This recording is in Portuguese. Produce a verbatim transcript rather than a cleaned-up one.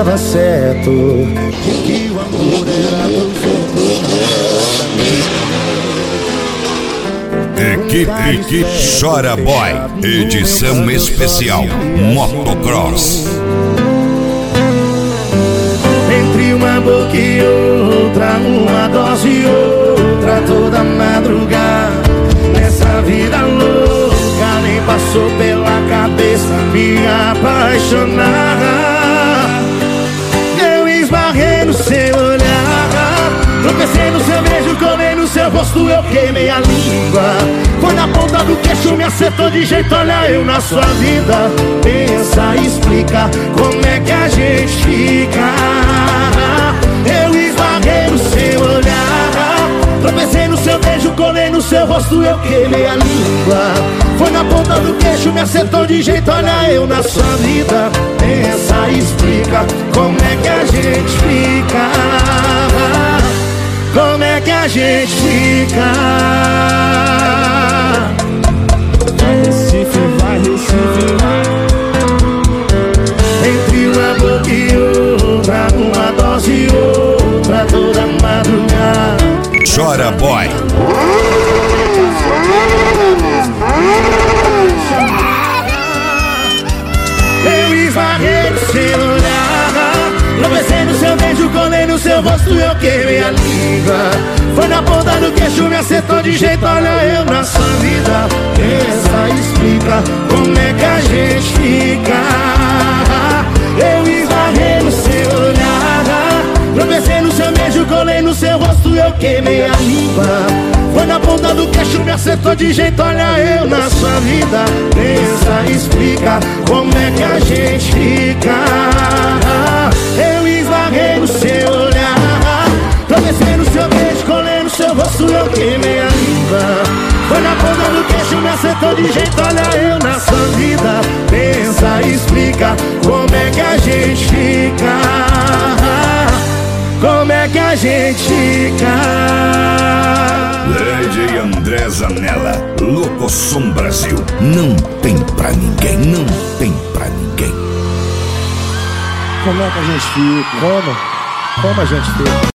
dava certo, que o amor era Equipe, equipe Chora Boy, edição especial Motocross. Entre uma boca e outra, uma dose e outra, toda madrugada. Nessa vida louca nem passou pela cabeça me apaixonar. Eu esbarrei no seu olhar, tropecei no seu beijo, colei no seu rosto, eu queimei a língua. Foi na ponta do queixo, me acertou de jeito, olha eu na sua vida. Pensa, explica como é que a gente fica. Eu esbarrei no seu olhar, tropecei no seu beijo, colei no seu rosto, eu queimei a língua. Foi na ponta do queixo, me acertou de jeito, olha eu na sua vida. Pensa, explica como é que a gente fica. Como é que a gente fica? Vai Recife, vai Recife, vai. Entre uma boca e outra, uma dose e outra, toda madrugada. Chora Boy. Eu esbarrei no seu olhar, tropecei no seu beijo, colei no seu rosto, eu queimei a língua. Foi na ponta do queixo, me acertou de jeito, olha eu na sua vida. Pensa, explica como é que a gente fica. Eu esbarrei no seu olhar, tropecei no seu beijo, colei no seu rosto, eu queimei a língua. Foi na ponta do queixo, me acertou de jeito, olha eu na sua vida. Pensa, explica como é que a gente fica. Eu esbarrei no seu olhar, tropecei no seu beijo, colei no seu rosto, eu queimei a língua. Foi na ponta do queixo, me acertou de jeito, olha eu na sua vida. Pensa, explica como é que a gente fica. Como é que a gente fica? Lady André Zanella, Locosom Brasil. Não tem pra ninguém, não tem pra ninguém. Como é que a gente fica? Como? Como a gente fica?